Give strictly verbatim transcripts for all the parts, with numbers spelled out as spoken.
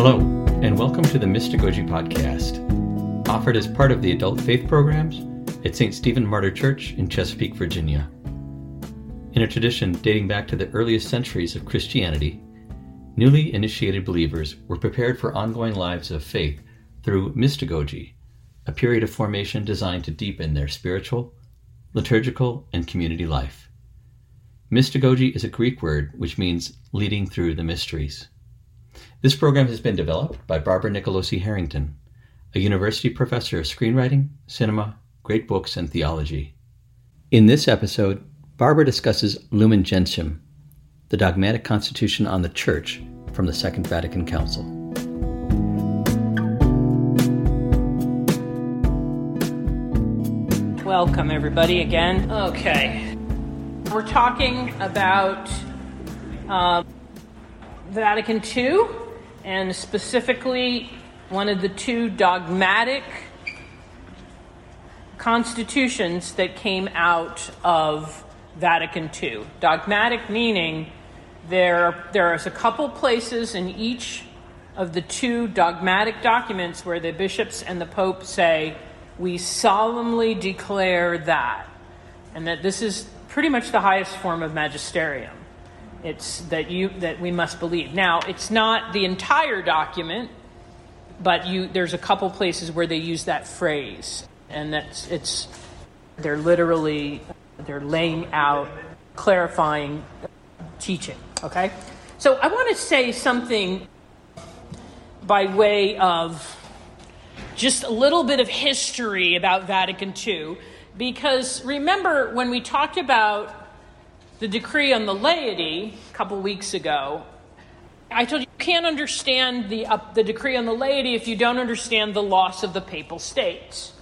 Hello, and welcome to the Mystagogy Podcast, offered as part of the adult faith programs at Saint Stephen Martyr Church in Chesapeake, Virginia. In a tradition dating back to the earliest centuries of Christianity, newly initiated believers were prepared for ongoing lives of faith through mystagogy, a period of formation designed to deepen their spiritual, liturgical, and community life. Mystagogy is a Greek word which means leading through the mysteries. This program has been developed by Barbara Nicolosi Harrington, a university professor of screenwriting, cinema, great books, and theology. In this episode, Barbara discusses Lumen Gentium, the dogmatic constitution on the Church from the Second Vatican Council. Welcome, everybody, again. Okay. We're talking about uh, Vatican Two, and specifically one of the two dogmatic constitutions that came out of Vatican Two. Dogmatic meaning there, there is a couple places in each of the two dogmatic documents where the bishops and the Pope say, we solemnly declare that, and that this is pretty much the highest form of magisterium. It's that you that we must believe. Now, it's not the entire document, but you there's a couple places where they use that phrase, and that's it's they're literally they're laying out, clarifying teaching. Okay, so I want to say something by way of just a little bit of history about Vatican Two, because remember when we talked about the decree on the laity a couple weeks ago, I told you you can't understand the uh, the decree on the laity if you don't understand the loss of the papal states.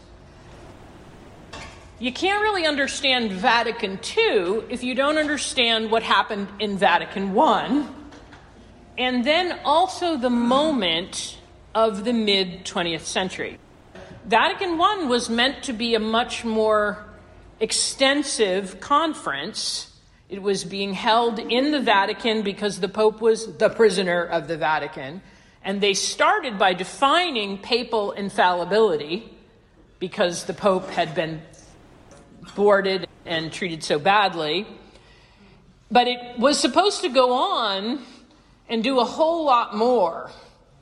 You can't really understand Vatican Two if you don't understand what happened in Vatican One, and then also the moment of the mid-twentieth century. Vatican One was meant to be a much more extensive conference. It was being held in the Vatican because the Pope was the prisoner of the Vatican. And they started by defining papal infallibility because the Pope had been boarded and treated so badly. But it was supposed to go on and do a whole lot more,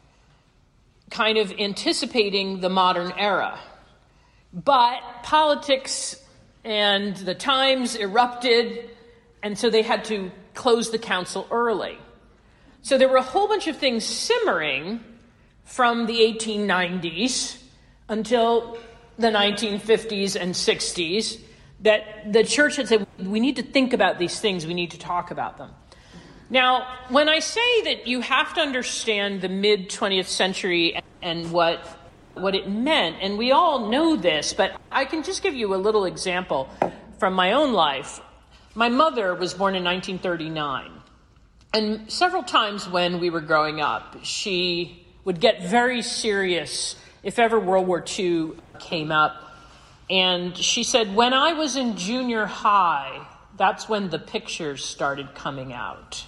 kind of anticipating the modern era. But politics and the times erupted, and so they had to close the council early. So there were a whole bunch of things simmering from the eighteen nineties until the nineteen fifties and sixties that the church had said, we need to think about these things, we need to talk about them. Now, when I say that you have to understand the mid-twentieth century and what what it meant, and we all know this, but I can just give you a little example from my own life. My mother was born in nineteen thirty-nine, and several times when we were growing up, she would get very serious if ever World War Two came up. And she said, when I was in junior high, that's when the pictures started coming out.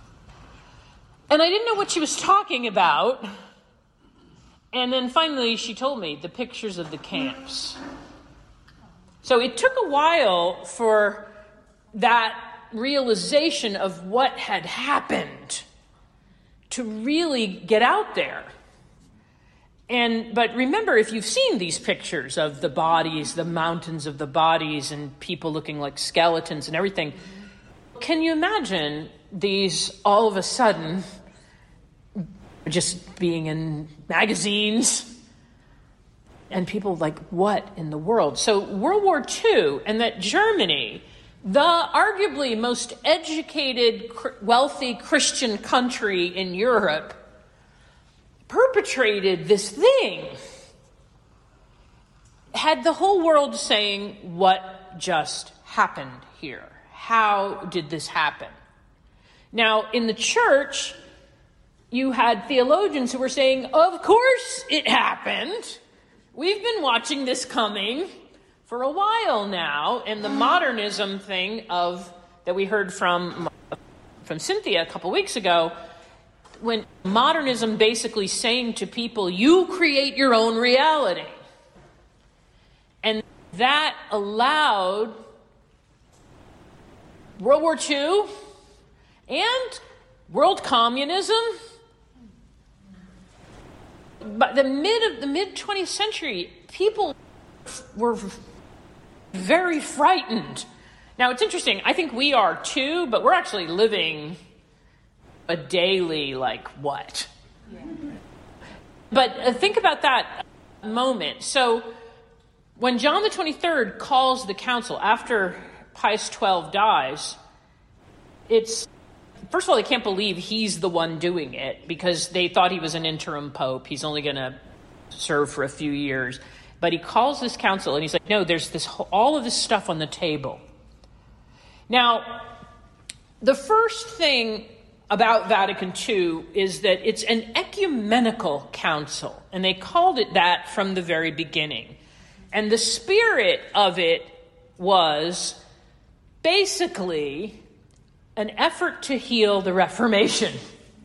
And I didn't know what she was talking about. And then finally she told me the pictures of the camps. So it took a while for that realization of what had happened to really get out there. And but remember, if you've seen these pictures of the bodies, the mountains of the bodies, and people looking like skeletons and everything, can you imagine these all of a sudden just being in magazines and people like, what in the world? So World War Two, and that Germany, the arguably most educated, wealthy Christian country in Europe, perpetrated this thing, had the whole world saying, what just happened here? How did this happen? Now, in the church, you had theologians who were saying, of course it happened. We've been watching this coming for a while now. And the modernism thing of that we heard from, from Cynthia a couple weeks ago when modernism basically saying to people, you create your own reality. And that allowed World War Two and world communism. By the mid of the mid twentieth century, people were very frightened. Now, it's interesting. I think we are too, but we're actually living a daily, like, what? Yeah. But uh, think about that moment. So when John the twenty-third calls the council after Pius the twelfth dies, it's, first of all, they can't believe he's the one doing it because they thought he was an interim pope. He's only going to serve for a few years. But he calls this council and he's like, no, there's this all of this stuff on the table. Now, the first thing about Vatican Two is that it's an ecumenical council, and they called it that from the very beginning. And the spirit of it was basically an effort to heal the Reformation.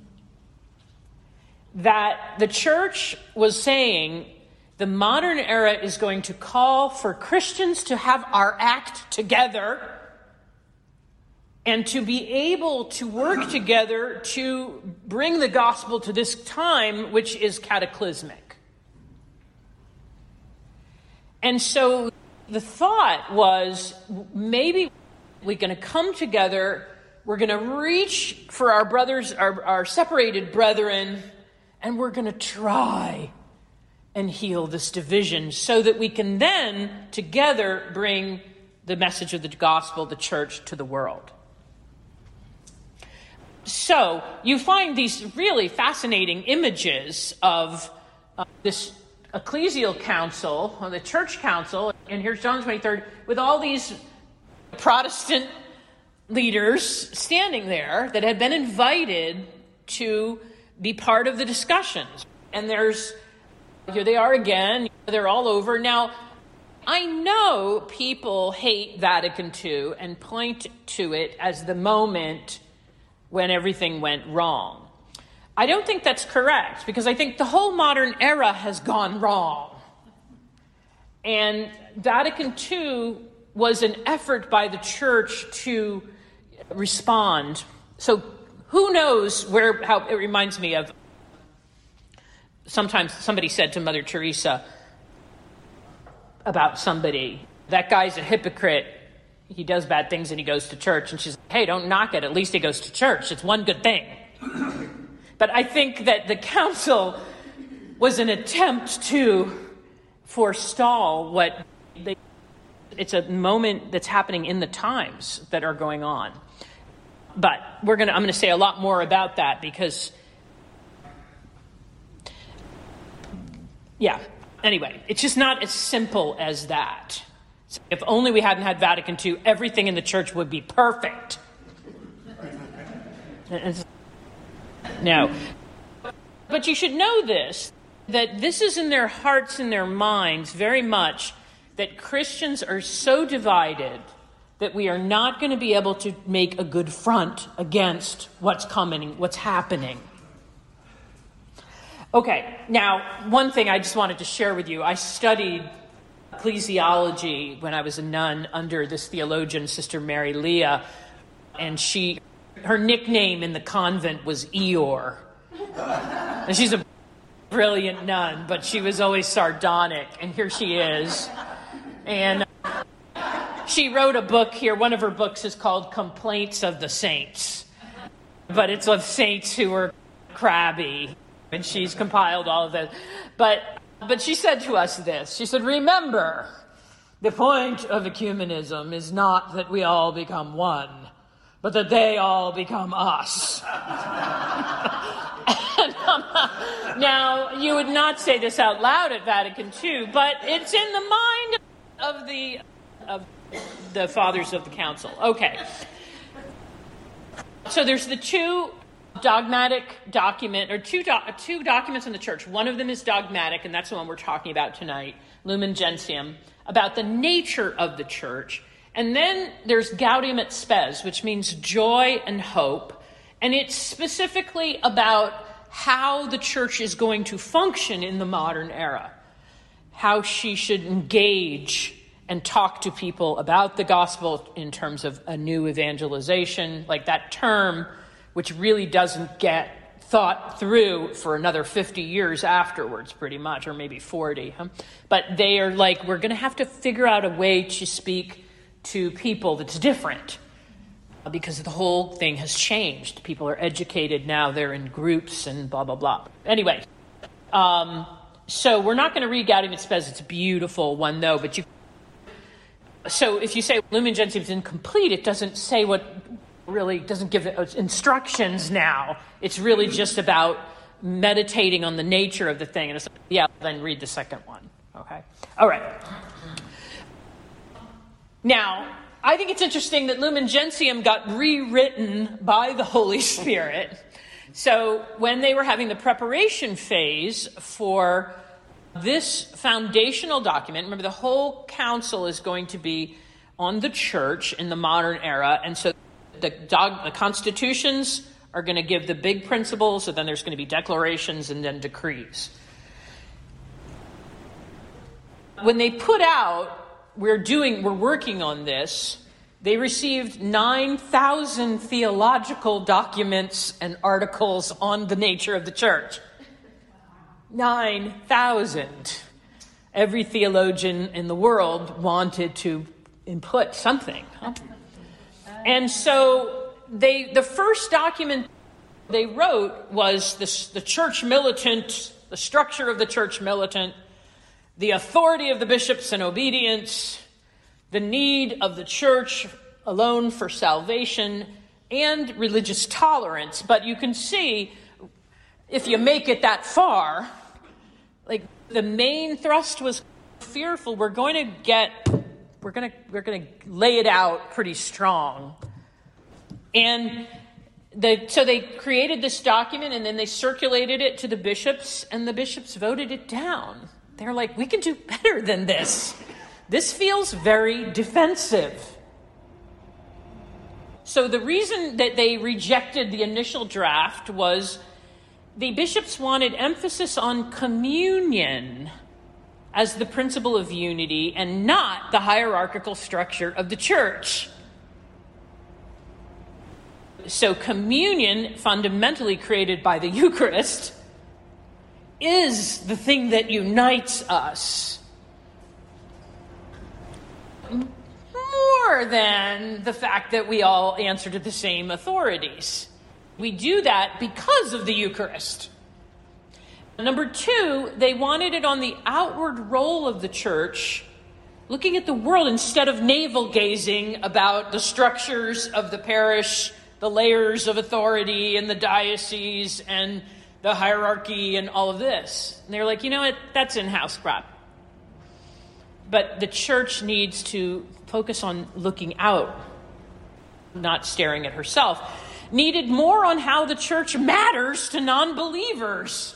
That the church was saying the modern era is going to call for Christians to have our act together and to be able to work together to bring the gospel to this time, which is cataclysmic. And so the thought was, maybe we're going to come together, we're going to reach for our brothers, our, our separated brethren, and we're going to try and heal this division so that we can then together bring the message of the gospel, the church, to the world. So you find these really fascinating images of uh, this ecclesial council, or the church council, and here's John the twenty-third, with all these Protestant leaders standing there that had been invited to be part of the discussions. And there's, here they are again, they're all over. Now, I know people hate Vatican Two and point to it as the moment when everything went wrong. I don't think that's correct, because I think the whole modern era has gone wrong. And Vatican Two was an effort by the church to respond. So who knows where, how it reminds me of, sometimes somebody said to Mother Teresa about somebody, that guy's a hypocrite. He does bad things and he goes to church. And she's like, hey, don't knock it. At least he goes to church. It's one good thing. But I think that the council was an attempt to forestall what they, it's a moment that's happening in the times that are going on. But we're gonna, I'm going to say a lot more about that because, yeah, anyway, it's just not as simple as that. So if only we hadn't had Vatican Two, everything in the church would be perfect. No. But you should know this, that this is in their hearts and their minds very much, that Christians are so divided that we are not going to be able to make a good front against what's coming, what's happening. Okay, now, one thing I just wanted to share with you. I studied ecclesiology when I was a nun under this theologian, Sister Mary Leah, and she, her nickname in the convent was Eeyore. And she's a brilliant nun, but she was always sardonic, and here she is. And she wrote a book here. One of her books is called Complaints of the Saints, but it's of saints who are crabby, and she's compiled all of that. But but she said to us this. She said, remember, the point of ecumenism is not that we all become one, but that they all become us. And, um, now, you would not say this out loud at Vatican Two, but it's in the mind of the of the fathers of the council. Okay. So there's the two dogmatic document, or two do, two documents in the church. One of them is dogmatic, and that's the one we're talking about tonight, Lumen Gentium, about the nature of the church. And then there's Gaudium et Spes, which means joy and hope. And it's specifically about how the church is going to function in the modern era, how she should engage and talk to people about the gospel in terms of a new evangelization, like that term, which really doesn't get thought through for another fifty years afterwards, pretty much, or maybe forty. Huh? But they are like, we're going to have to figure out a way to speak to people that's different, because the whole thing has changed. People are educated now, they're in groups and blah, blah, blah. Anyway, um, so we're not going to read Gaudium et Spes. It's a beautiful one, though. But you. So if you say Lumen Gentium is incomplete, it doesn't say what really, doesn't give instructions now. It's really just about meditating on the nature of the thing. And it's like, yeah, then read the second one. Okay? All right. Now, I think it's interesting that Lumen Gentium got rewritten by the Holy Spirit. So when they were having the preparation phase for this foundational document, remember the whole council is going to be on the church in the modern era. And so the, dog, the constitutions are going to give the big principles, and then there's going to be declarations and then decrees. When they put out, we're doing, we're working on this, they received nine thousand theological documents and articles on the nature of the church. nine thousand. Every theologian in the world wanted to input something. Huh? And so they, the first document they wrote was this, the church militant, the structure of the church militant, the authority of the bishops and obedience, the need of the church alone for salvation, and religious tolerance. But you can see, if you make it that far, like the main thrust was fearful. We're going to get, we're going to, we're going to lay it out pretty strong. And the, so they created this document, and then they circulated it to the bishops, and the bishops voted it down. They're like, we can do better than this. This feels very defensive. So the reason that they rejected the initial draft was the bishops wanted emphasis on communion as the principle of unity and not the hierarchical structure of the church. So communion, fundamentally created by the Eucharist, is the thing that unites us more than the fact that we all answer to the same authorities. We do that because of the Eucharist. Number two, they wanted it on the outward role of the church, looking at the world instead of navel-gazing about the structures of the parish, the layers of authority and the diocese and the hierarchy and all of this. And they're like, you know what, that's in-house crap. But the church needs to focus on looking out, not staring at herself. Needed more on how the church matters to non-believers.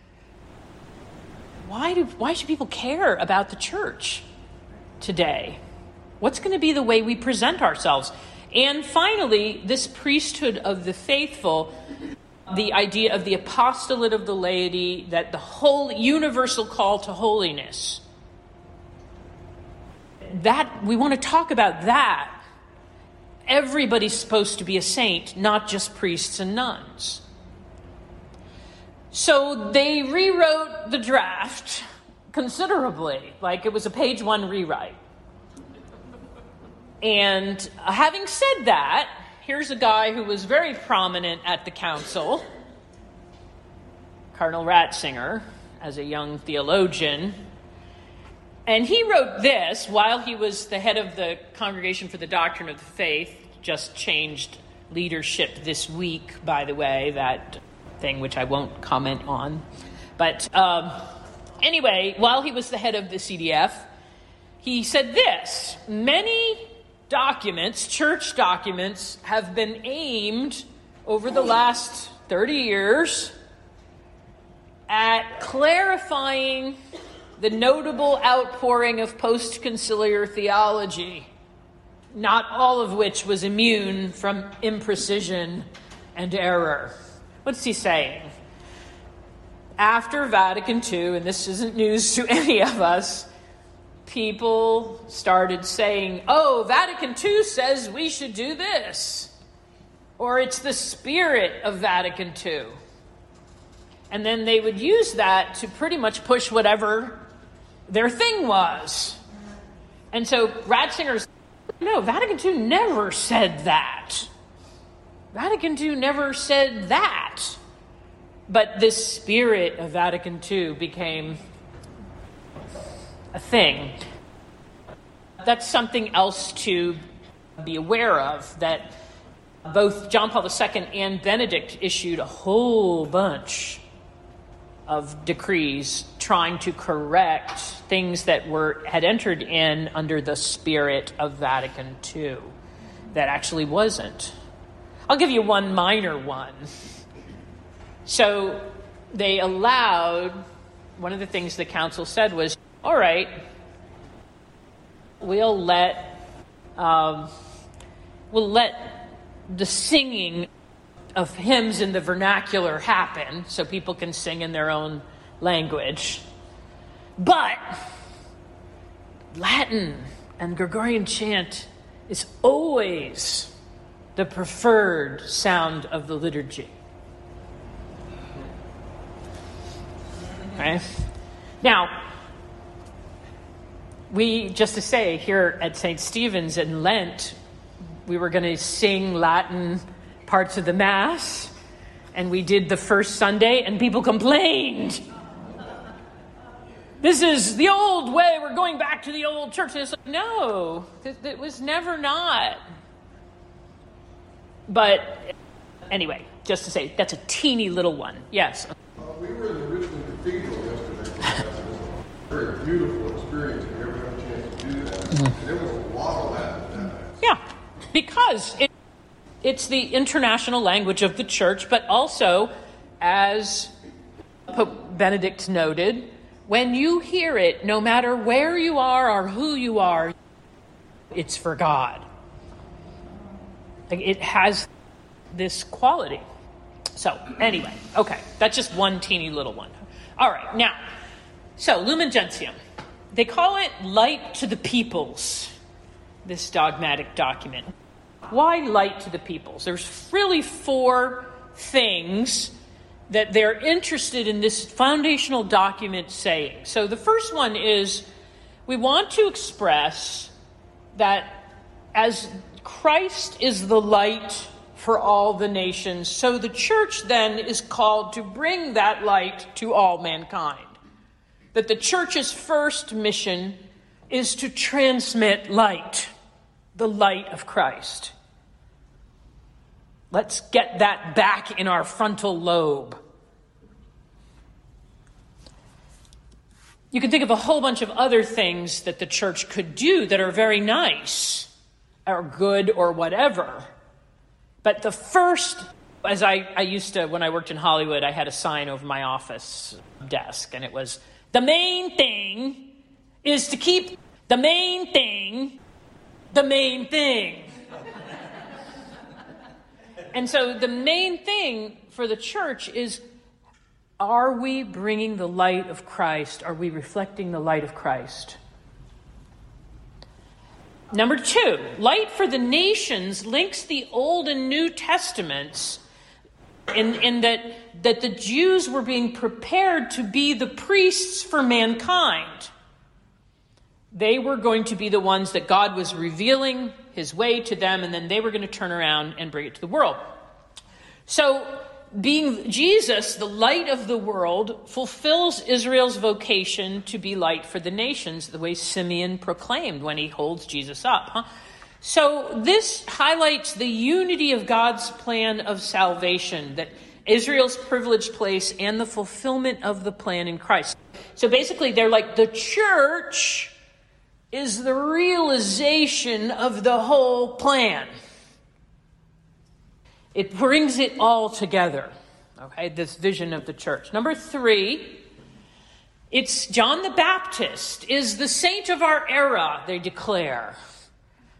Why do why should people care about the church today? What's going to be the way we present ourselves? And finally, this priesthood of the faithful, the idea of the apostolate of the laity, that the whole universal call to holiness. That we want to talk about that. Everybody's supposed to be a saint, not just priests and nuns. So they rewrote the draft considerably, like it was a page one rewrite. And having said that, here's a guy who was very prominent at the council, Cardinal Ratzinger, as a young theologian. And he wrote this while he was the head of the Congregation for the Doctrine of the Faith, just changed leadership this week, by the way, that thing which I won't comment on. But um, anyway, while he was the head of the C D F, he said this: many documents, church documents, have been aimed over the last thirty years at clarifying the notable outpouring of post-conciliar theology, not all of which was immune from imprecision and error. What's he saying? after Vatican Two, and this isn't news to any of us, people started saying, oh, Vatican Two says we should do this. Or it's the spirit of Vatican Two. And then they would use that to pretty much push whatever their thing was. And so Ratzinger's, no, Vatican Two never said that. Vatican Two never said that. But this spirit of Vatican Two became a thing. That's something else to be aware of, that both John Paul the Second and Benedict issued a whole bunch of decrees trying to correct things that were had entered in under the spirit of Vatican Two that actually wasn't. I'll give you one minor one. So they allowed, one of the things the council said was, all right, we'll let um, we'll let the singing of hymns in the vernacular happen so people can sing in their own language. But Latin and Gregorian chant is always the preferred sound of the liturgy. Okay? Now, we, just to say, here at Saint Stephen's in Lent, we were going to sing Latin parts of the Mass, and we did the first Sunday, and people complained. This is the old way, we're going back to the old church. And it's like, no, it, it was never not. But anyway, just to say, that's a teeny little one. Yes? Uh, we were in the Richmond Cathedral yesterday. It was a very beautiful experience. We never had a chance to do that. Mm-hmm. And there was a lot of Latin. Yeah, because it, it's the international language of the church, but also, as Pope Benedict noted, when you hear it, no matter where you are or who you are, it's for God. It has this quality. So, anyway, okay, that's just one teeny little one. All right, now, so Lumen Gentium. They call it Light to the Peoples, this dogmatic document. Why light to the peoples? There's really four things that they're interested in this foundational document saying. So the first one is, we want to express that as Christ is the light for all the nations, so the church then is called to bring that light to all mankind. That the church's first mission is to transmit light, the light of Christ. Let's get that back in our frontal lobe. You can think of a whole bunch of other things that the church could do that are very nice or good or whatever. But the first, as I, I used to, when I worked in Hollywood, I had a sign over my office desk, and it was, the main thing is to keep the main thing the main thing. And so the main thing for the church is, are we bringing the light of Christ? Are we reflecting the light of Christ? Number two, light for the nations links the Old and New Testaments in, in that, that the Jews were being prepared to be the priests for mankind. They were going to be the ones that God was revealing his way to them, and then they were going to turn around and bring it to the world. So, being Jesus, the light of the world, fulfills Israel's vocation to be light for the nations, the way Simeon proclaimed when he holds Jesus up. Huh? So this highlights the unity of God's plan of salvation, that Israel's privileged place and the fulfillment of the plan in Christ. So basically they're like, the church is the realization of the whole plan. It brings it all together, okay, this vision of the church. Number three, it's John the Baptist is the saint of our era, they declare.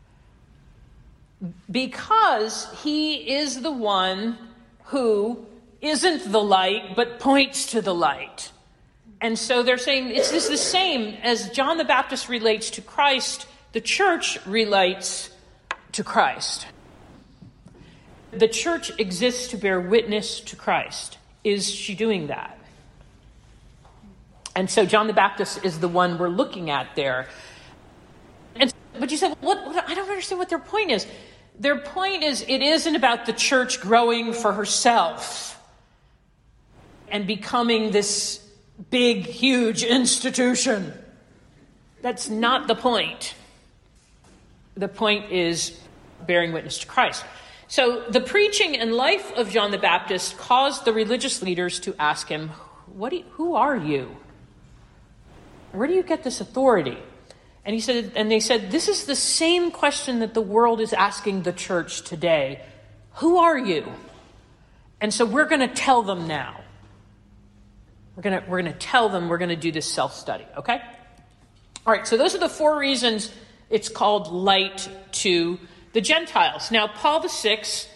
Because he is the one who isn't the light, but points to the light. And so they're saying it's just the same as John the Baptist relates to Christ, the church relates to Christ. The church exists to bear witness to Christ. Is she doing that? And so John the Baptist is the one we're looking at there. And but you said, what, what? I don't understand what their point is. Their point is it isn't about the church growing for herself and becoming this big, huge institution. That's not the point. The point is bearing witness to Christ. So the preaching and life of John the Baptist caused the religious leaders to ask him, "What? Do you, who are you? Where do you get this authority?" And he said, and they said, "This is the same question that the world is asking the church today. Who are you?" And so we're going to tell them now. We're going to we're going to tell them. We're going to do this self-study. Okay. All right. So those are the four reasons it's called light to the Gentiles. Now, Paul the Sixth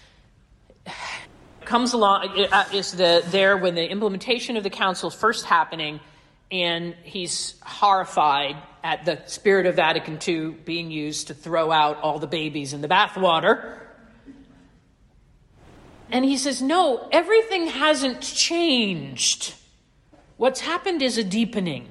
comes along, is the there when the implementation of the council is first happening, and he's horrified at the spirit of Vatican Two being used to throw out all the babies in the bathwater. And he says, no, everything hasn't changed. What's happened is a deepening.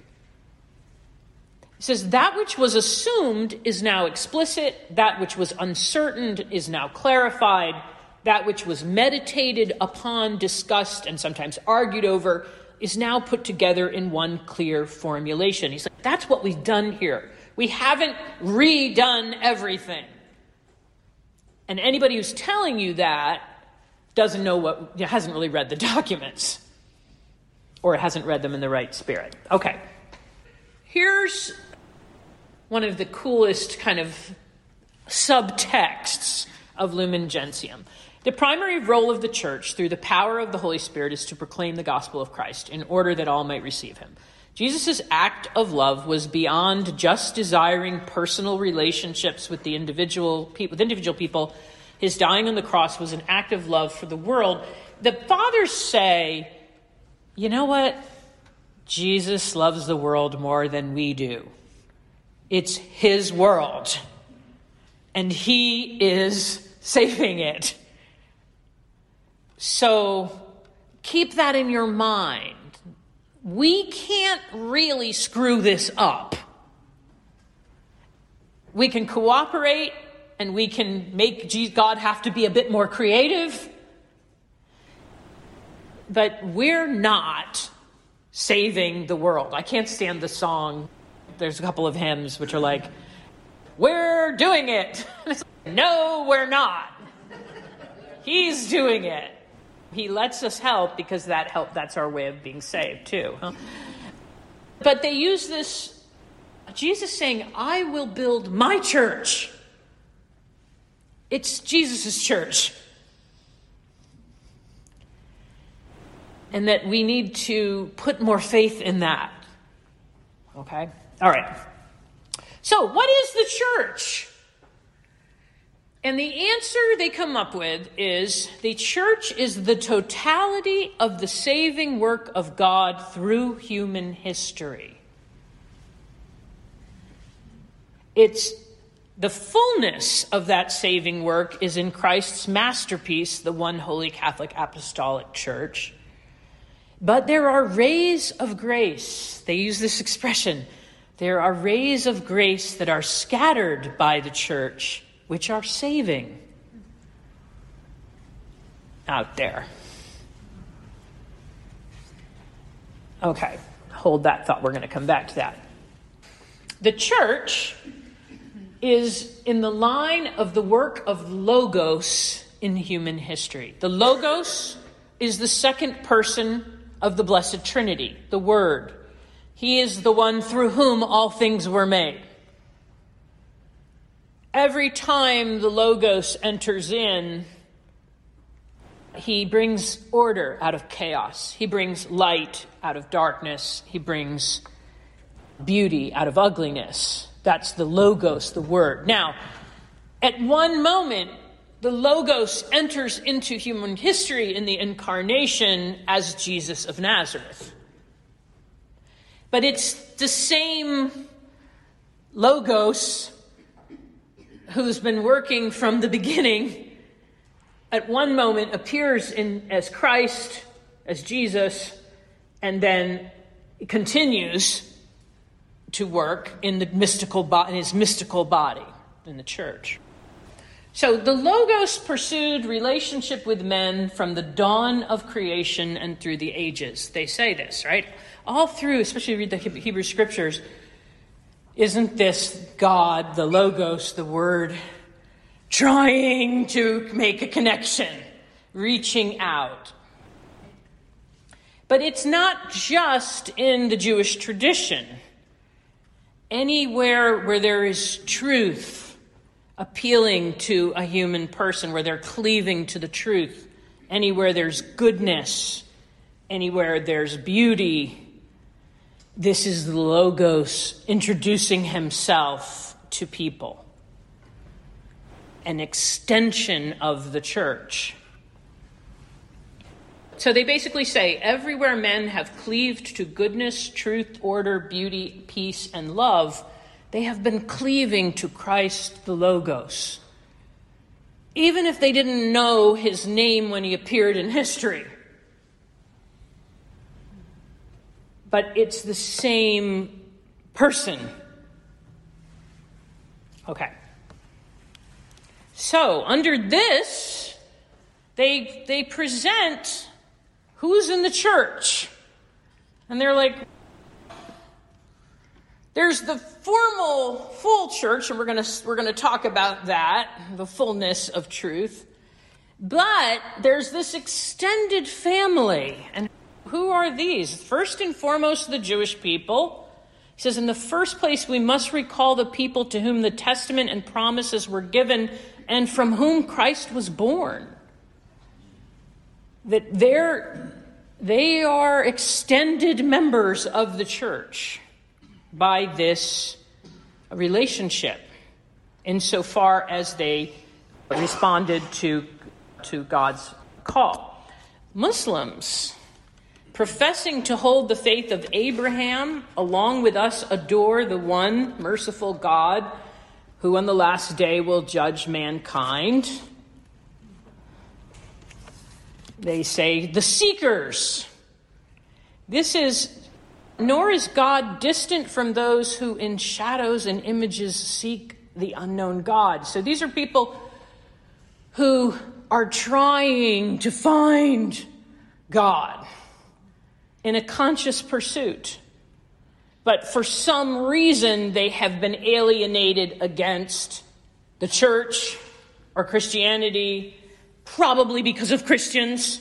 He says, that which was assumed is now explicit. That which was uncertain is now clarified. That which was meditated upon, discussed, and sometimes argued over is now put together in one clear formulation. He's like, that's what we've done here. We haven't redone everything. And anybody who's telling you that doesn't know what, hasn't really read the documents, or hasn't read them in the right spirit. Okay. Here's one of the coolest kind of subtexts of Lumen Gentium. The primary role of the church through the power of the Holy Spirit is to proclaim the gospel of Christ in order that all might receive him. Jesus' act of love was beyond just desiring personal relationships with the individual people, with individual people. His dying on the cross was an act of love for the world. The fathers say, you know what? Jesus loves the world more than we do. It's his world, and he is saving it. So keep that in your mind. We can't really screw this up. We can cooperate, and we can make God have to be a bit more creative, but we're not saving the world. I can't stand the song. There's a couple of hymns which are like, we're doing it. Like, no, we're not. He's doing it. He lets us help because that help, that's our way of being saved too. Huh? But they use this, Jesus saying, I will build my church. It's Jesus' church. And that we need to put more faith in that. Okay? All right. So, what is the church? And the answer they come up with is the church is the totality of the saving work of God through human history. It's the fullness of that saving work is in Christ's masterpiece, the one holy Catholic Apostolic Church. But there are rays of grace. They use this expression. There are rays of grace that are scattered by the church, which are saving out there. Okay, hold that thought. We're going to come back to that. The church is in the line of the work of Logos in human history. The Logos is the second person of the Blessed Trinity, the Word. He is the one through whom all things were made. Every time the Logos enters in, he brings order out of chaos. He brings light out of darkness. He brings beauty out of ugliness. That's the Logos, the Word. Now, at one moment, the Logos enters into human history in the incarnation as Jesus of Nazareth. But it's the same Logos who's been working from the beginning, at one moment appears in as Christ, as Jesus, and then continues to work in the mystical bo- in his mystical body in the church. So the Logos pursued relationship with men from the dawn of creation and through the ages. They say this, right? All through, especially read the Hebrew scriptures, isn't this God, the Logos, the Word, trying to make a connection, reaching out? But it's not just in the Jewish tradition. Anywhere where there is truth appealing to a human person, where they're cleaving to the truth, anywhere there's goodness, anywhere there's beauty, this is the Logos introducing himself to people. An extension of the church. So they basically say, everywhere men have cleaved to goodness, truth, order, beauty, peace, and love, they have been cleaving to Christ the Logos. Even if they didn't know his name when he appeared in history. But it's the same person. Okay. So, under this, they they present who's in the church. And they're like, there's the formal, full church, and we're going to we're going to talk about that, the fullness of truth. But there's this extended family. And who are these? First and foremost, the Jewish people. He says, in the first place, we must recall the people to whom the testament and promises were given and from whom Christ was born. That they're, they are extended members of the church by this relationship, insofar as they responded to, to God's call. Muslims, professing to hold the faith of Abraham, along with us adore the one merciful God who on the last day will judge mankind. They say, the seekers. This is, nor is God distant from those who in shadows and images seek the unknown God. So these are people who are trying to find God in a conscious pursuit. But for some reason, they have been alienated against the church or Christianity, probably because of Christians.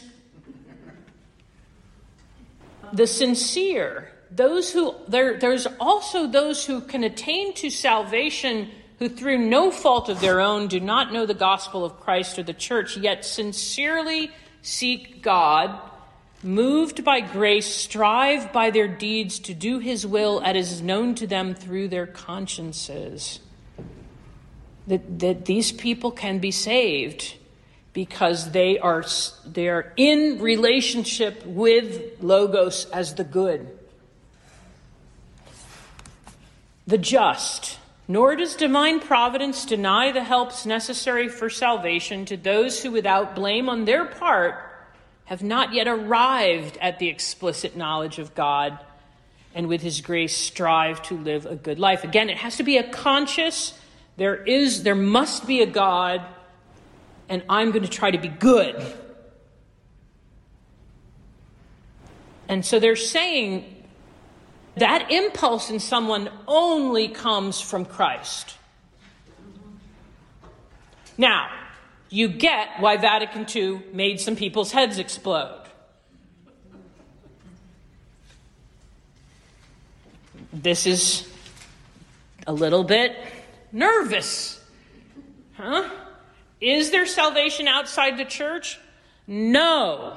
The sincere, those who, there, there's also those who can attain to salvation who through no fault of their own do not know the gospel of Christ or the church, yet sincerely seek God, moved by grace, strive by their deeds to do his will as is known to them through their consciences. That, that these people can be saved because they are, they are in relationship with Logos as the good. The just. Nor does divine providence deny the helps necessary for salvation to those who without blame on their part have not yet arrived at the explicit knowledge of God, and with his grace strive to live a good life. Again, it has to be a conscious, there is, there must be a God, and I'm going to try to be good. And so they're saying that impulse in someone only comes from Christ. Now, you get why Vatican Two made some people's heads explode. This is a little bit nervous. Huh? Is there salvation outside the church? No.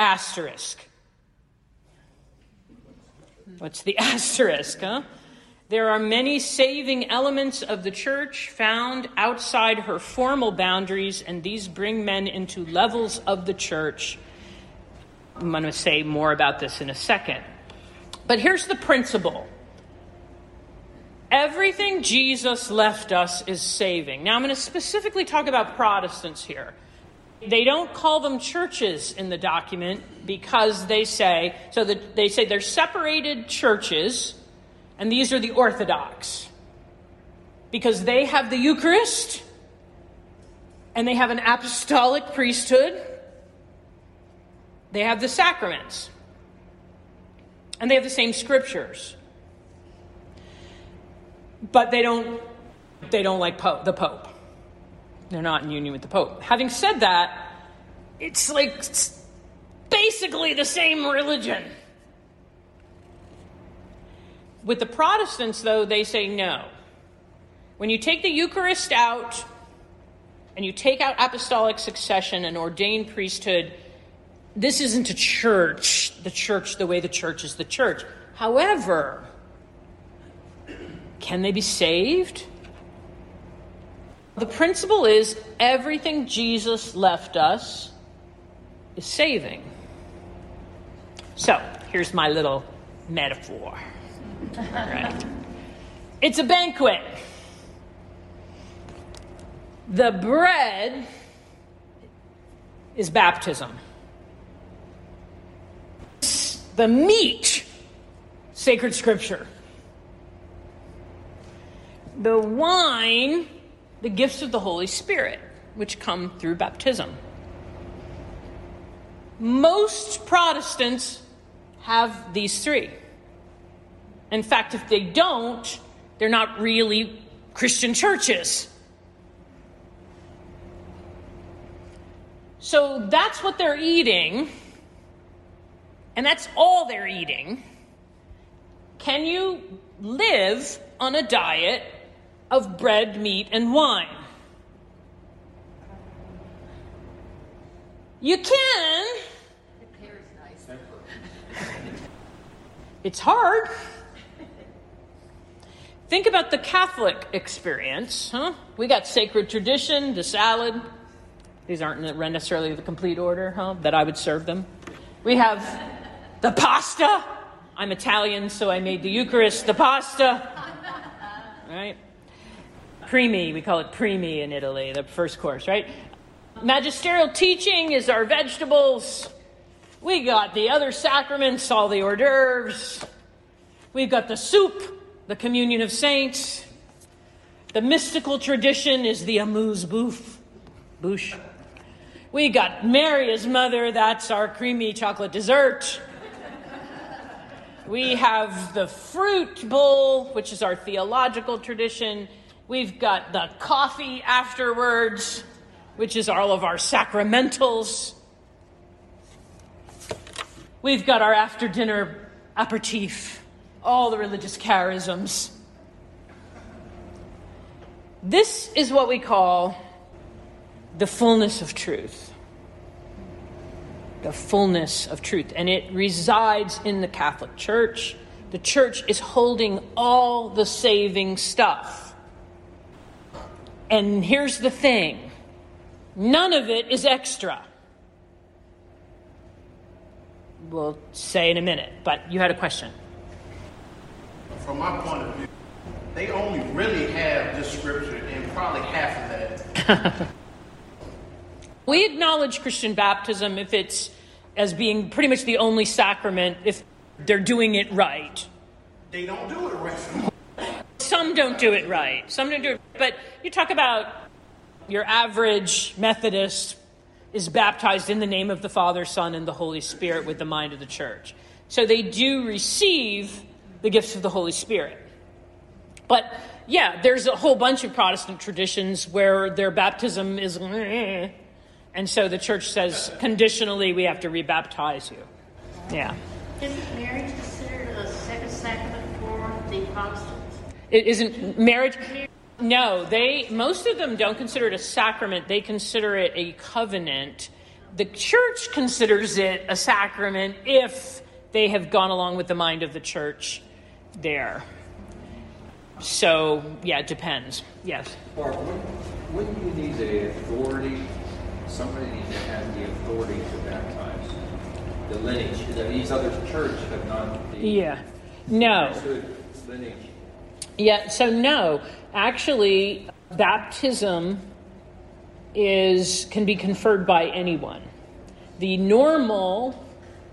Asterisk. What's the asterisk, huh? There are many saving elements of the church found outside her formal boundaries, and these bring men into levels of the church. I'm going to say more about this in a second. But here's the principle. Everything Jesus left us is saving. Now, I'm going to specifically talk about Protestants here. They don't call them churches in the document because they say, so that they say they're separated churches, and these are the Orthodox. Because they have the Eucharist, and they have an apostolic priesthood. They have the sacraments. And they have the same scriptures. But they don't, they don't like Pope, the Pope. They're not in union with the Pope. Having said that, it's like it's basically the same religion. With the Protestants, though, they say no. When you take the Eucharist out and you take out apostolic succession and ordained priesthood, this isn't a church, the church the way the church is the church. However, can they be saved? The principle is everything Jesus left us is saving. So, here's my little metaphor. All right. It's a banquet. The bread is baptism. The meat, sacred scripture. The wine, the gifts of the Holy Spirit, which come through baptism. Most Protestants have these three. In fact, if they don't, they're not really Christian churches. So that's what they're eating, and that's all they're eating. Can you live on a diet of bread, meat, and wine? You can. It's hard. Think about the Catholic experience, huh? We got sacred tradition, the salad. These aren't necessarily the complete order, huh, that I would serve them. We have the pasta. I'm Italian, so I made the Eucharist the pasta. Right? Primi, we call it primi in Italy, the first course, right? Magisterial teaching is our vegetables. We got the other sacraments, all the hors d'oeuvres. We've got the soup, the communion of saints. The mystical tradition is the amuse-bouche. Bouche. We got Mary as mother, that's our creamy chocolate dessert. We have the fruit bowl, which is our theological tradition. We've got the coffee afterwards, which is all of our sacramentals. We've got our after-dinner aperitif, all the religious charisms. This is what we call the fullness of truth. The fullness of truth. And it resides in the Catholic Church. The Church is holding all the saving stuff. And here's the thing. None of it is extra. We'll say in a minute, but you had a question. From my point of view, they only really have this scripture and probably half of that. We acknowledge Christian baptism if it's as being pretty much the only sacrament if they're doing it right. They don't do it right. Some don't do it right. Some don't do it. But you talk about your average Methodist is baptized in the name of the Father, Son, and the Holy Spirit with the mind of the church. So they do receive the gifts of the Holy Spirit. But yeah, there's a whole bunch of Protestant traditions where their baptism is, and so the church says conditionally we have to rebaptize you. Yeah. Isn't marriage considered a second sacrament for the Protestants? It isn't marriage? No, they most of them don't consider it a sacrament. They consider it a covenant. The church considers it a sacrament if they have gone along with the mind of the church there. So, yeah, it depends. Yes. Barb, wouldn't you need the authority, somebody that has the authority to baptize? The lineage, that these other churches have not the Yeah. No. lineage. Yeah, so no. Actually, baptism is can be conferred by anyone. The normal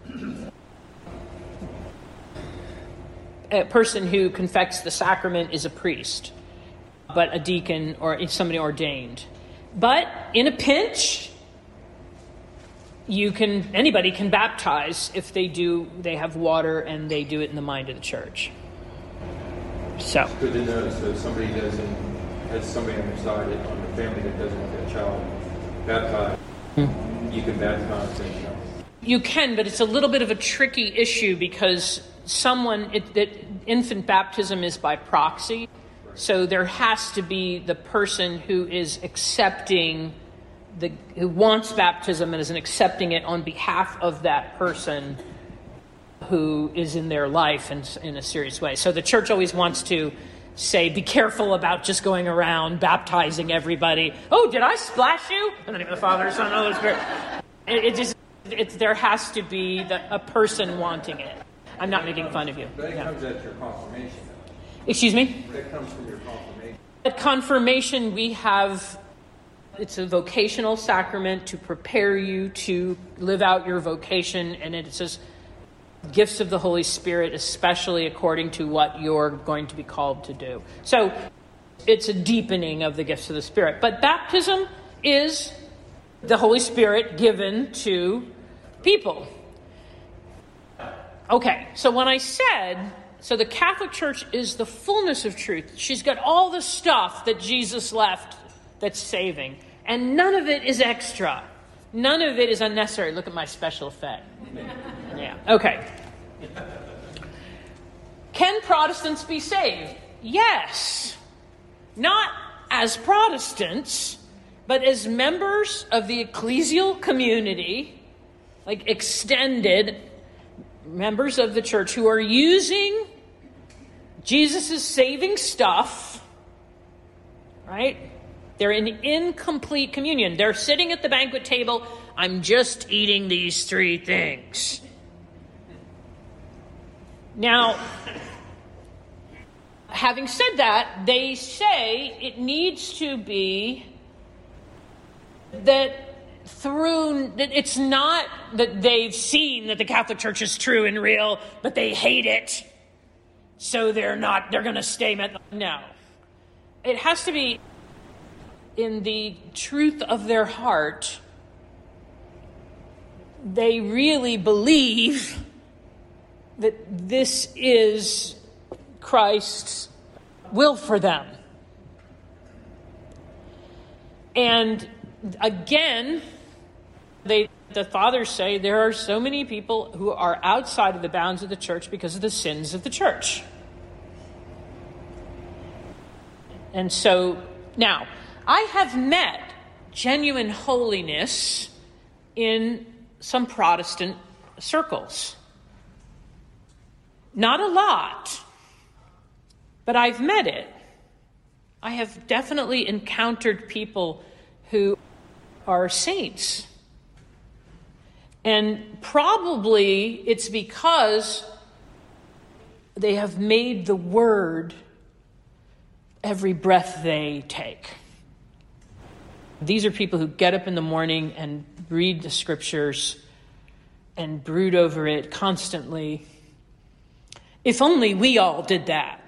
a person who confects the sacrament is a priest, but a deacon or somebody ordained. But in a pinch, you can anybody can baptize if they do they have water and they do it in the mind of the church. So It's good to know, so if somebody doesn't, has somebody on their side, on the family that doesn't want their child baptized, hmm. you can baptize their child. You can, but it's a little bit of a tricky issue because someone, it, that infant baptism is by proxy. So there has to be the person who is accepting, the who wants baptism and is accepting it on behalf of that person who is in their life in, in a serious way. So the church always wants to say, be careful about just going around baptizing everybody. Oh, did I splash you? In the name of the Father, Son, and Holy Spirit. It, it just, it's, there has to be the, a person wanting it. I'm not making fun of you. But it yeah. comes at your confirmation. Excuse me? That comes from your confirmation. At confirmation, we have, it's a vocational sacrament to prepare you to live out your vocation, and it says gifts of the Holy Spirit, especially according to what you're going to be called to do. So it's a deepening of the gifts of the Spirit. But baptism is the Holy Spirit given to people. Okay, so when I said, so the Catholic Church is the fullness of truth. She's got all the stuff that Jesus left that's saving. And none of it is extra. None of it is unnecessary. Look at my special effect. Yeah, okay. Can Protestants be saved? Yes. Not as Protestants, but as members of the ecclesial community, like extended members of the church who are using Jesus' saving stuff, right? They're in incomplete communion. They're sitting at the banquet table. I'm just eating these three things. Now, having said that, they say it needs to be that through, that it's not that they've seen that the Catholic Church is true and real, but they hate it, so they're not, they're going to stay met. No. It has to be in the truth of their heart. They really believe that this is Christ's will for them. And again, they, the fathers say there are so many people who are outside of the bounds of the church because of the sins of the church. And so, now, I have met genuine holiness in some Protestant circles. Not a lot, but I've met it. I have definitely encountered people who are saints. And probably it's because they have made the word every breath they take. These are people who get up in the morning and read the scriptures and brood over it constantly. If only we all did that.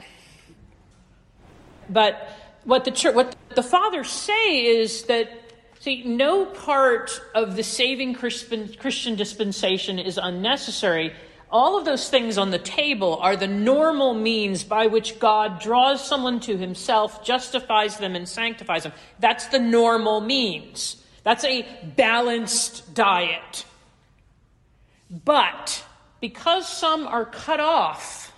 But what the church, what the fathers say is that, see, no part of the saving Christian dispensation is unnecessary. All of those things on the table are the normal means by which God draws someone to himself, justifies them, and sanctifies them. That's the normal means. That's a balanced diet. But because some are cut off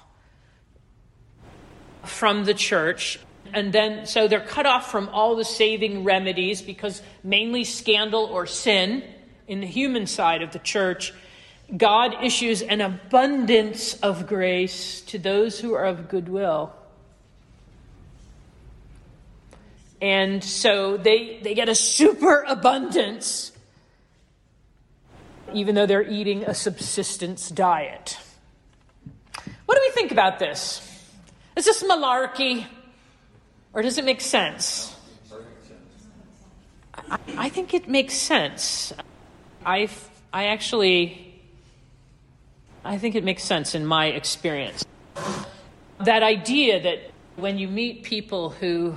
from the church, and then so they're cut off from all the saving remedies because mainly scandal or sin in the human side of the church, God issues an abundance of grace to those who are of goodwill. And so they, they get a super abundance, even though they're eating a subsistence diet. What do we think about this? Is this malarkey? Or does it make sense? I, I think it makes sense. I I actually, I think it makes sense in my experience. That idea that when you meet people who,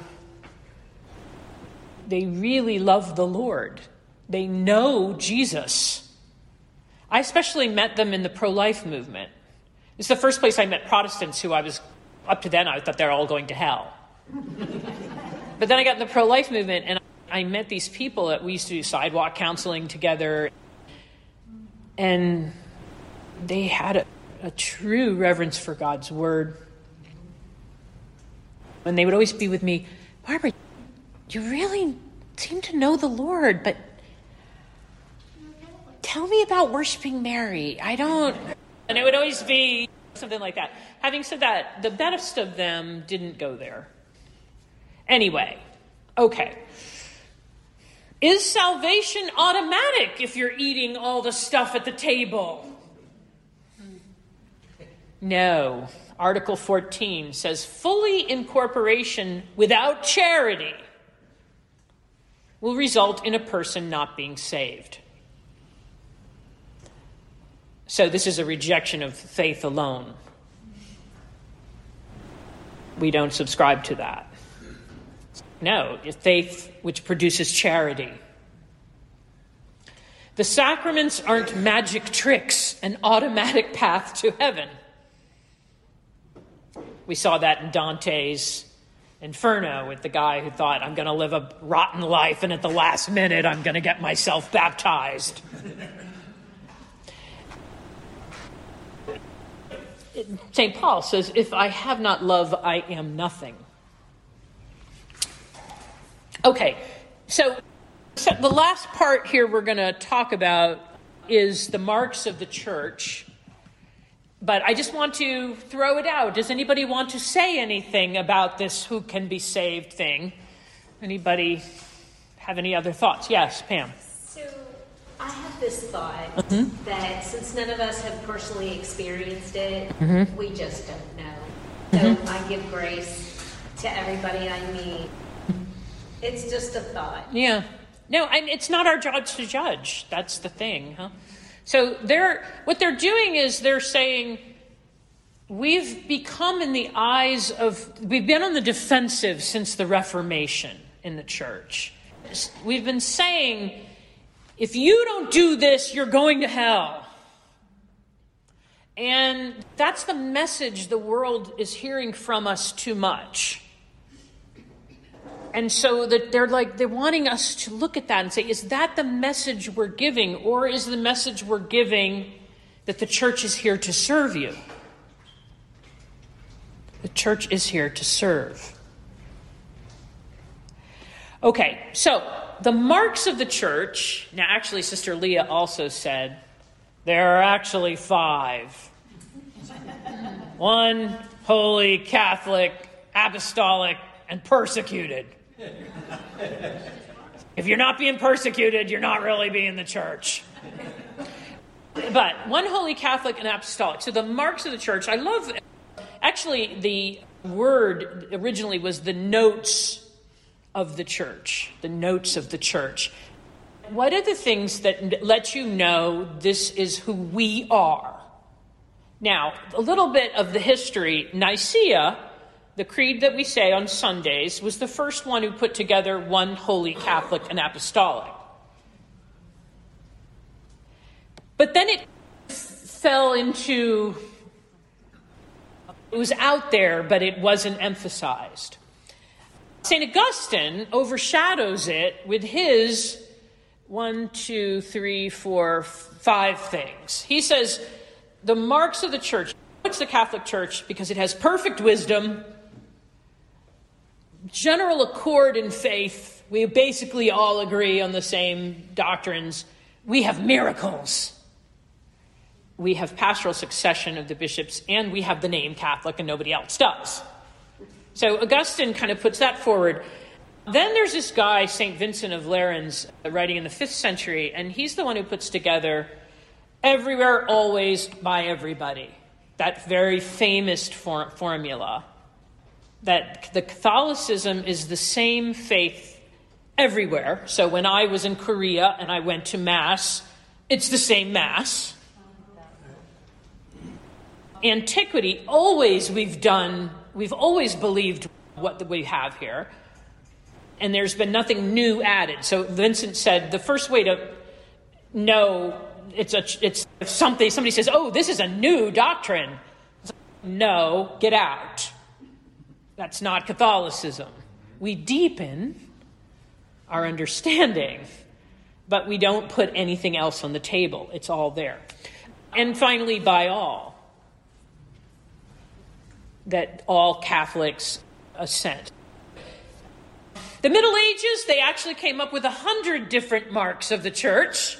they really love the Lord, they know Jesus. I especially met them in the pro-life movement. It's the first place I met Protestants who I was, up to then I thought they were all going to hell. But then I got in the pro-life movement and I met these people that we used to do sidewalk counseling together. And they had a, a true reverence for God's word. And they would always be with me, Barbara, you really seem to know the Lord, but tell me about worshiping Mary. I don't... And it would always be something like that. Having said that, the best of them didn't go there. Anyway, okay. Is salvation automatic if you're eating all the stuff at the table? No. Article fourteen says fully incorporation without charity will result in a person not being saved. So this is a rejection of faith alone. We don't subscribe to that. No, it's faith which produces charity. The sacraments aren't magic tricks, an automatic path to heaven. We saw that in Dante's Inferno with the guy who thought, I'm going to live a rotten life, and at the last minute, I'm going to get myself baptized. Saint Paul says, if I have not love, I am nothing. Okay, so, so the last part here we're going to talk about is the marks of the church. But I just want to throw it out. Does anybody want to say anything about this who can be saved thing? Anybody have any other thoughts? Yes, Pam. So I have this thought Mm-hmm. that since none of us have personally experienced it, Mm-hmm. we just don't know. So Mhm. I give grace to everybody I meet. It's just a thought. Yeah. No, and it's not our job to judge. That's the thing, huh? So they're what they're doing is they're saying we've become in the eyes of, we've been on the defensive since the Reformation in the church. We've been saying, if you don't do this, you're going to hell. And that's the message the world is hearing from us too much. And so that they're like, they're wanting us to look at that and say, is that the message we're giving? Or is the message we're giving that the church is here to serve you? The church is here to serve. Okay, so the marks of the church. Now, actually, Sister Leah also said there are actually five. One, holy, Catholic, apostolic, and persecuted. If you're not being persecuted, you're not really being the church. But one, holy, Catholic, and apostolic. So the marks of the church, I love, actually the word originally was the notes of the church, the notes of the church. What are the things that let you know this is who we are? Now, a little bit of the history. Nicaea, the creed that we say on Sundays, was the first one who put together one holy, Catholic, and apostolic. But then it fell into, it was out there, but it wasn't emphasized. Saint Augustine overshadows it with his one, two, three, four, five things. He says the marks of the church, it's the Catholic Church because it has perfect wisdom, general accord in faith. We basically all agree on the same doctrines. We have miracles. We have pastoral succession of the bishops, and we have the name Catholic, and nobody else does. So Augustine kind of puts that forward. Then there's this guy, Saint Vincent of Lerins, writing in the fifth century, and he's the one who puts together everywhere, always, by everybody. That very famous for- formula. That the Catholicism is the same faith everywhere. So when I was in Korea and I went to Mass, it's the same Mass. Antiquity, always we've done, we've always believed what we have here. And there's been nothing new added. So Vincent said the first way to know it's a it's something, somebody says, oh, this is a new doctrine. No, get out. That's not Catholicism. We deepen our understanding, but we don't put anything else on the table. It's all there. And finally, by all. That all Catholics assent. The Middle Ages, they actually came up with a hundred different marks of the church.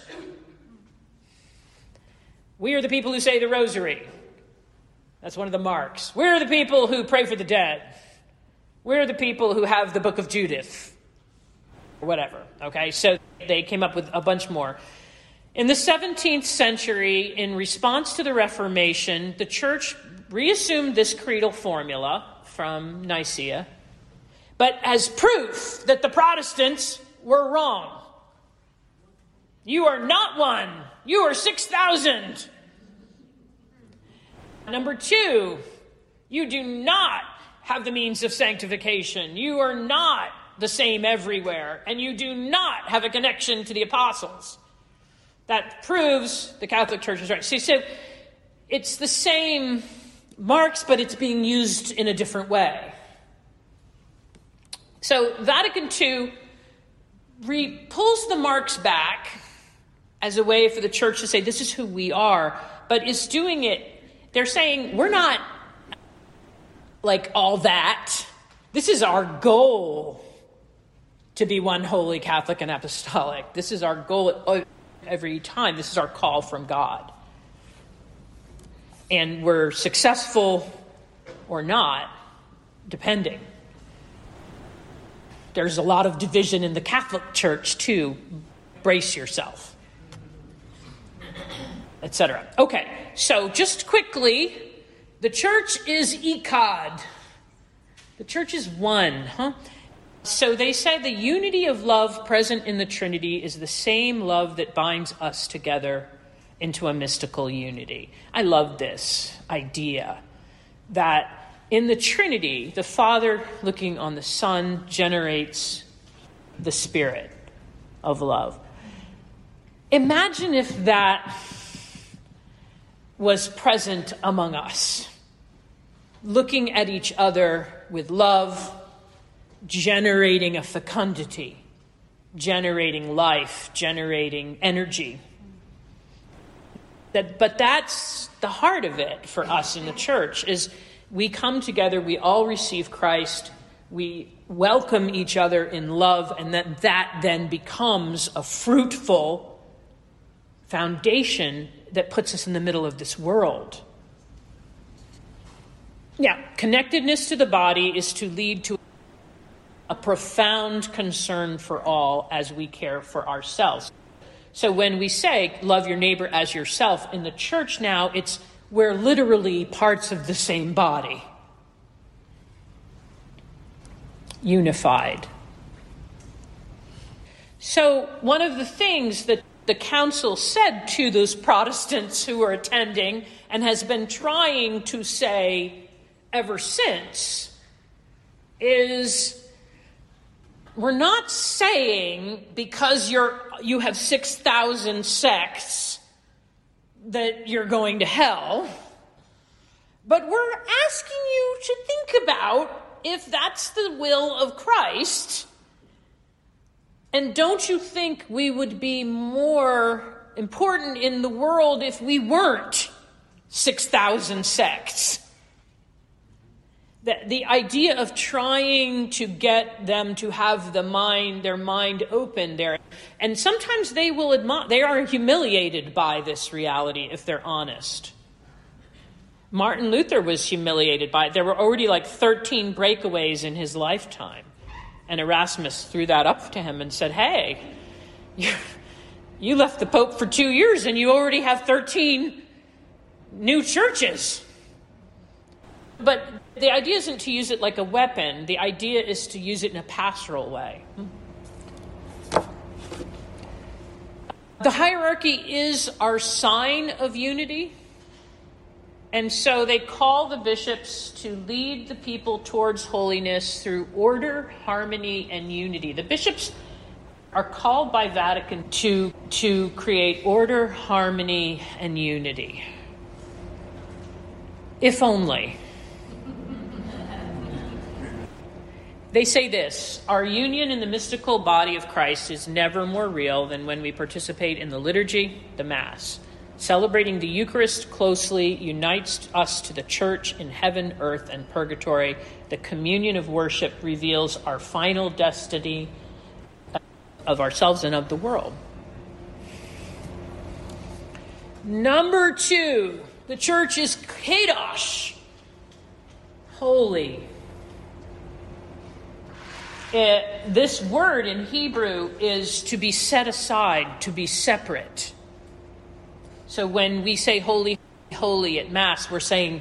We are the people who say the rosary. That's one of the marks. We're the people who pray for the dead. We're the people who have the Book of Judith. Or whatever, okay? So they came up with a bunch more. In the seventeenth century, in response to the Reformation, the church reassumed this creedal formula from Nicaea, but as proof that the Protestants were wrong. You are not one. You are six thousand. Number two, you do not have the means of sanctification. You are not the same everywhere, and you do not have a connection to the apostles. That proves the Catholic Church is right. See, so it's the same marks, but it's being used in a different way. So Vatican Two re- pulls the marks back as a way for the church to say, this is who we are, but is doing it, they're saying, we're not like all that. This is our goal to be one holy, Catholic, and apostolic. This is our goal every time. This is our call from God. And we're successful or not, depending. There's a lot of division in the Catholic Church, too. Brace yourself, et cetera. Okay, so just quickly, the church is echad. The church is one, huh? So they say the unity of love present in the Trinity is the same love that binds us together into a mystical unity. I love this idea that in the Trinity, the Father looking on the Son generates the Spirit of love. Imagine if that was present among us, looking at each other with love, generating a fecundity, generating life, generating energy. That, but that's the heart of it for us in the church, is we come together, we all receive Christ, we welcome each other in love, and that, that then becomes a fruitful foundation that puts us in the middle of this world. Yeah, connectedness to the body is to lead to a profound concern for all as we care for ourselves. So when we say, love your neighbor as yourself, in the church now, it's we're literally parts of the same body. Unified. So one of the things that the council said to those Protestants who were attending, and has been trying to say ever since, is we're not saying because you're you have six thousand sects that you're going to hell, but we're asking you to think about if that's the will of Christ. And don't you think we would be more important in the world if we weren't six thousand sects? The, the idea of trying to get them to have the mind, their mind open there. And sometimes they will admit, they are humiliated by this reality if they're honest. Martin Luther was humiliated by it. There were already like thirteen breakaways in his lifetime. And Erasmus threw that up to him and said, hey, you, you left the Pope for two years and you already have thirteen new churches. But the idea isn't to use it like a weapon. The idea is to use it in a pastoral way. The hierarchy is our sign of unity. And so they call the bishops to lead the people towards holiness through order, harmony, and unity. The bishops are called by Vatican to, to create order, harmony, and unity. If only. They say this: our union in the mystical body of Christ is never more real than when we participate in the liturgy, the Mass. Celebrating the Eucharist closely unites us to the Church in heaven, earth, and purgatory. The communion of worship reveals our final destiny of ourselves and of the world. Number two, the Church is kadosh, holy. It, this word in Hebrew is to be set aside, to be separate. So when we say holy, holy at Mass, we're saying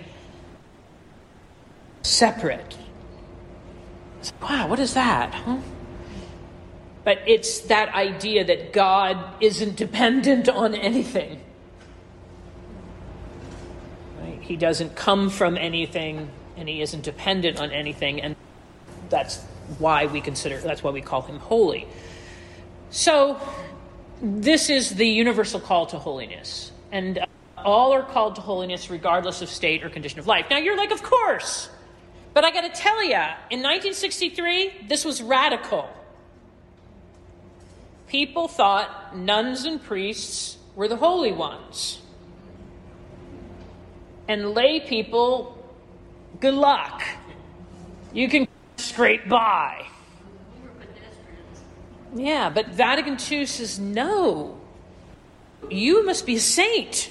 separate. Wow, what is that? Huh? But it's that idea that God isn't dependent on anything. Right? He doesn't come from anything, and he isn't dependent on anything, and that's why we consider, that's why we call him holy. So this is the universal call to holiness. And all are called to holiness regardless of state or condition of life. Now you're like, of course. But I got to tell you, in nineteen sixty-three, this was radical. People thought nuns and priests were the holy ones. And lay people, good luck. You can scrape by. Yeah, but Vatican Two says, no. You must be a saint.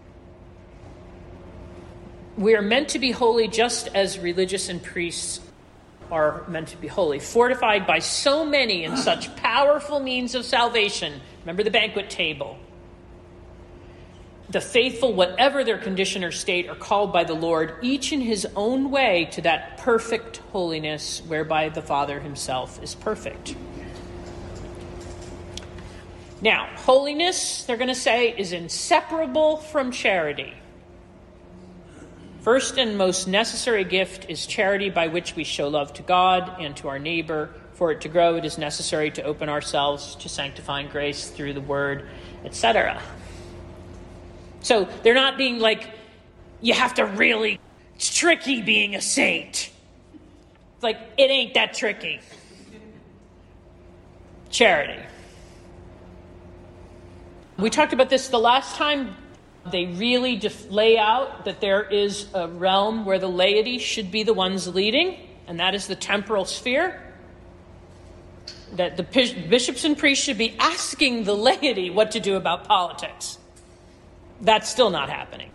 We are meant to be holy just as religious and priests are meant to be holy, fortified by so many and such powerful means of salvation. Remember the banquet table. The faithful, whatever their condition or state, are called by the Lord, each in his own way, to that perfect holiness whereby the Father himself is perfect. Now, holiness, they're going to say, is inseparable from charity. First and most necessary gift is charity, by which we show love to God and to our neighbor. For it to grow, it is necessary to open ourselves to sanctifying grace through the word, et cetera. So they're not being like, you have to really, it's tricky being a saint. It's like, it ain't that tricky. Charity. We talked about this the last time. They really def- lay out that there is a realm where the laity should be the ones leading, and that is the temporal sphere. That the p- bishops and priests should be asking the laity what to do about politics. That's still not happening.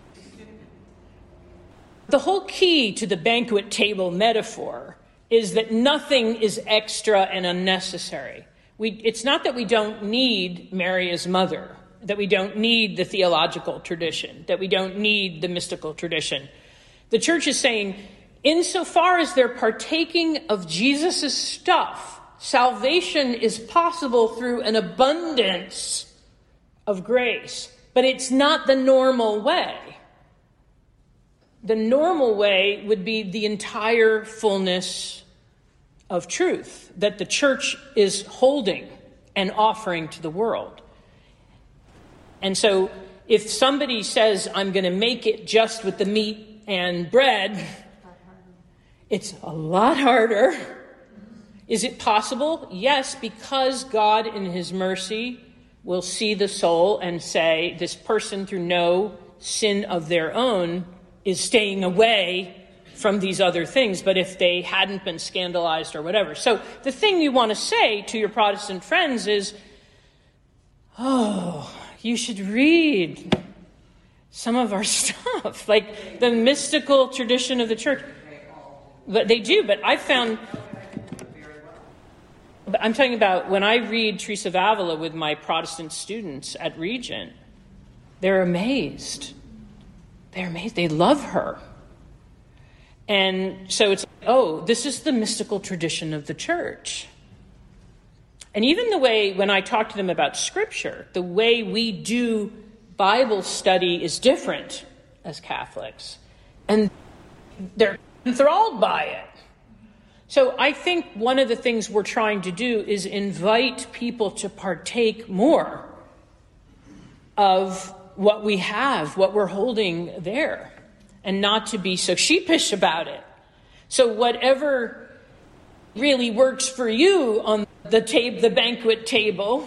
The whole key to the banquet table metaphor is that nothing is extra and unnecessary. We, it's not that we don't need Mary as mother, that we don't need the theological tradition, that we don't need the mystical tradition. The church is saying, insofar as they're partaking of Jesus' stuff, salvation is possible through an abundance of grace. But it's not the normal way. The normal way would be the entire fullness of truth that the church is holding and offering to the world. And so if somebody says, I'm going to make it just with the meat and bread, it's a lot harder. Is it possible? Yes, because God in his mercy will see the soul and say, this person through no sin of their own is staying away from these other things. But if they hadn't been scandalized or whatever. So the thing you want to say to your Protestant friends is, oh, you should read some of our stuff, like the mystical tradition of the church. But they do, but I found... I'm talking about when I read Teresa of Avila with my Protestant students at Regent, they're amazed. They're amazed. They love her. And so it's, oh, this is the mystical tradition of the church. And even the way, when I talk to them about Scripture, the way we do Bible study is different as Catholics. And they're enthralled by it. So I think one of the things we're trying to do is invite people to partake more of what we have, what we're holding there, and not to be so sheepish about it. So whatever really works for you on the tab- the banquet table,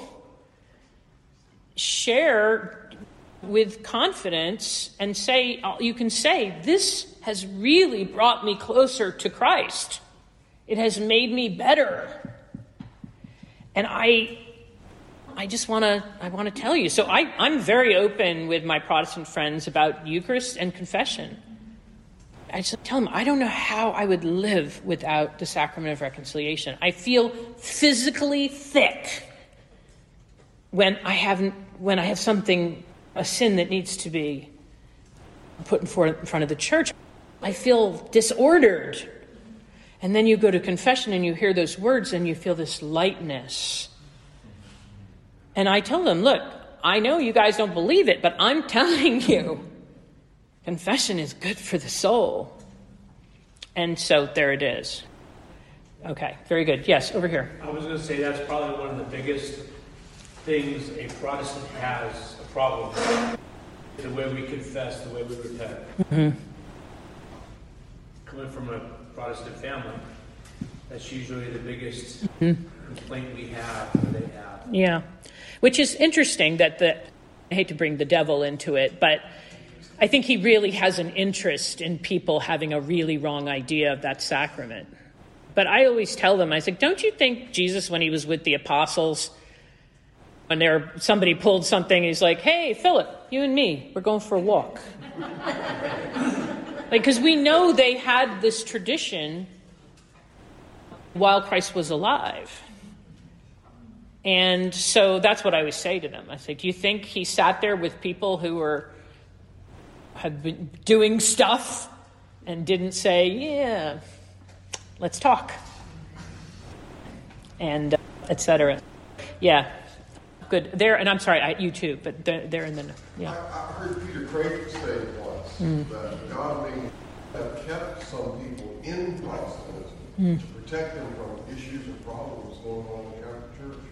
share with confidence and say, you can say, this has really brought me closer to Christ. It has made me better. And I I just want to I want to tell you. So I, I'm very open with my Protestant friends about Eucharist and confession. I just tell them, I don't know how I would live without the sacrament of reconciliation. I feel physically thick when I haven't when I have something, a sin that needs to be put in front of the church. I feel disordered. And then you go to confession and you hear those words and you feel this lightness. And I tell them, look, I know you guys don't believe it, but I'm telling you, confession is good for the soul. And so there it is. Okay, very good. Yes, over here. I was going to say that's probably one of the biggest things a Protestant has a problem with. The way we confess, the way we repent. Mm-hmm. Coming from a Protestant family, that's usually the biggest mm-hmm. complaint we have, or they have. Yeah, which is interesting that the, I hate to bring the devil into it, but I think he really has an interest in people having a really wrong idea of that sacrament. But I always tell them, I say, don't you think Jesus, when he was with the apostles, when there somebody pulled something, he's like, hey, Philip, you and me, we're going for a walk. Like, because we know they had this tradition while Christ was alive. And so that's what I always say to them. I say, do you think he sat there with people who were had been doing stuff and didn't say, yeah, let's talk, and uh, et cetera. Yeah, good. There, and I'm sorry, I, you too, but they're, they're in the yeah. I, I heard Peter Craig say once mm. that God may have kept some people in Protestantism mm. to protect them from issues and problems going on in the Catholic Church.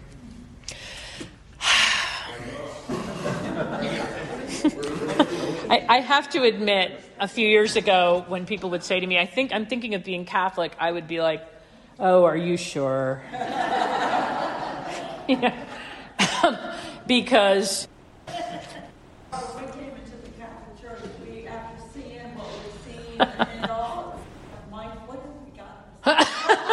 I, I have to admit, a few years ago, when people would say to me, I think I'm thinking of being Catholic, I would be like, oh, are you sure? Yeah. Because we came into the Catholic Church, we, after seeing what we've seen and all, Mike, what have we got?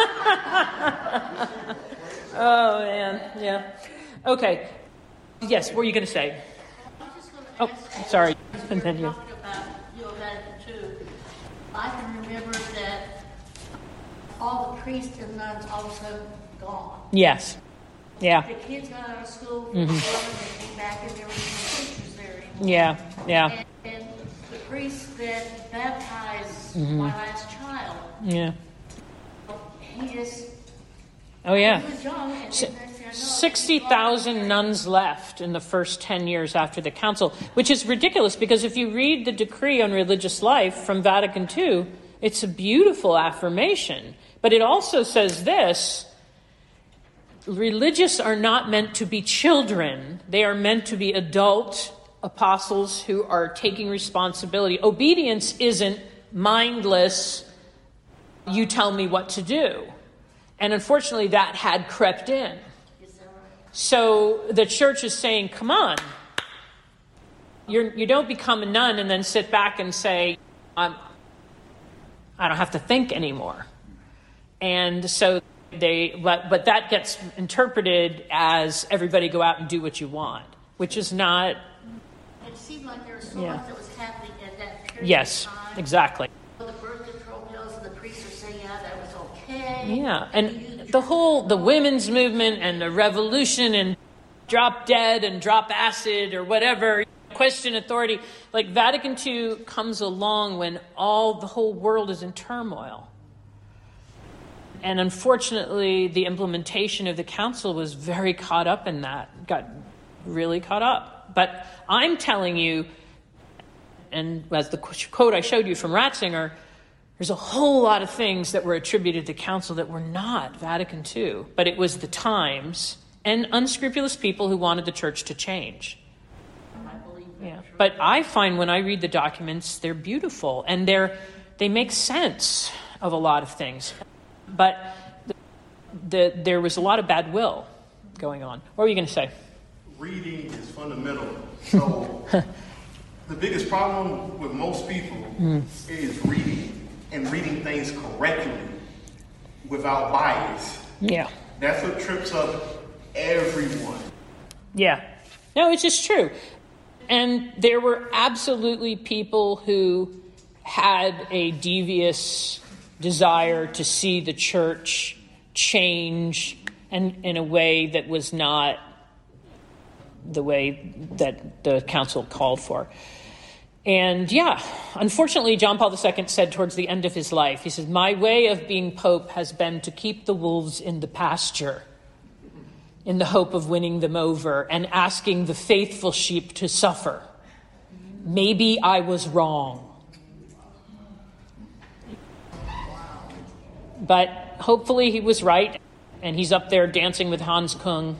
Oh, man, yeah. Okay. Yes, what were you going to say? Oh, sorry. Continue. Talking about your Vatican two, I can remember that all the priests and nuns also gone. Yes. Yeah. The kids got out of school from mm-hmm. the they came back and there were no teachers there anymore. Yeah, yeah. And, and the priest that baptized mm-hmm. my last child, yeah. he just, oh yeah. he was young. And S- then they said, no, sixty thousand nuns left in the first ten years after the council, which is ridiculous because if you read the decree on religious life from Vatican two, it's a beautiful affirmation. But it also says this: religious are not meant to be children. They are meant to be adult apostles who are taking responsibility. Obedience isn't mindless, you tell me what to do. And unfortunately, that had crept in. So the church is saying, come on. You're, you don't become a nun and then sit back and say, I'm, I don't have to think anymore. And so they, but, but that gets interpreted as everybody go out and do what you want, which is not. It seemed like there was so Yeah. much that was happening at that period Yes, of time. exactly. The birth control pills and the priests are saying, yeah, that was okay. Yeah, and you, the whole, the women's movement and the revolution and drop dead and drop acid or whatever, question authority, like Vatican Two comes along when all, the whole world is in turmoil. And unfortunately, the implementation of the council was very caught up in that, got really caught up. But I'm telling you, and as the quote I showed you from Ratzinger, there's a whole lot of things that were attributed to the council that were not Vatican Two, but it was the times and unscrupulous people who wanted the church to change. I believe that. Yeah. But I find when I read the documents, they're beautiful and they're they make sense of a lot of things. But the, the, there was a lot of bad will going on. What were you going to say? Reading is fundamental. So the biggest problem with most people mm. is reading and reading things correctly without bias. Yeah. That's what trips up everyone. Yeah. No, it's just true. And there were absolutely people who had a devious desire to see the church change and in a way that was not the way that the council called for. And yeah, unfortunately, John Paul the Second said towards the end of his life, he said, "My way of being pope has been to keep the wolves in the pasture in the hope of winning them over and asking the faithful sheep to suffer. Maybe I was wrong." But hopefully he was right, and he's up there dancing with Hans Kung.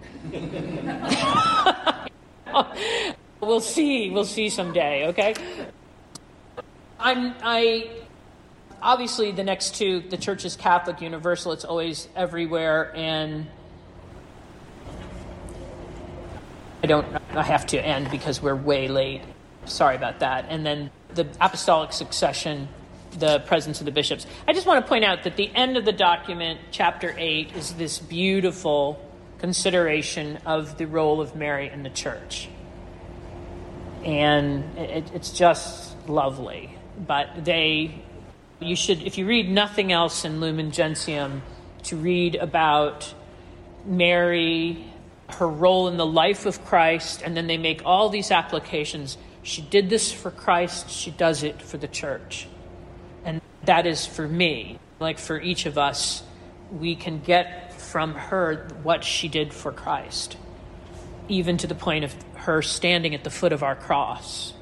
We'll see. We'll see someday, okay? I'm, I, obviously the next two, the church is Catholic, universal, it's always everywhere, and I don't, I have to end because we're way late. Sorry about that. And then the apostolic succession, the presence of the bishops. I just want to point out that the end of the document, chapter eight, is this beautiful consideration of the role of Mary in the church. And it, it's just lovely. But they, you should, if you read nothing else in Lumen Gentium, to read about Mary, her role in the life of Christ, and then they make all these applications. She did this for Christ, she does it for the church. And that is for me, like for each of us, we can get from her what she did for Christ, even to the point of her standing at the foot of our cross.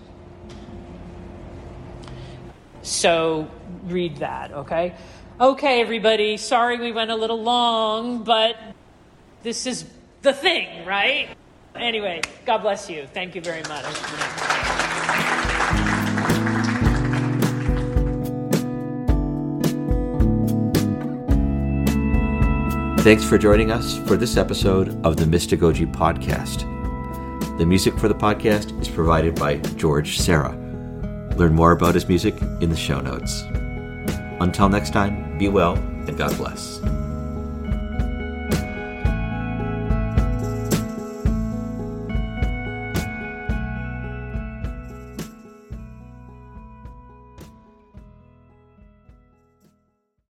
So read that, okay? Okay, everybody, sorry we went a little long, but this is the thing, right? Anyway, God bless you. Thank you very much. Thanks for joining us for this episode of the Mystagogy Podcast. The music for the podcast is provided by George Serra. Learn more about his music in the show notes. Until next time, be well and God bless.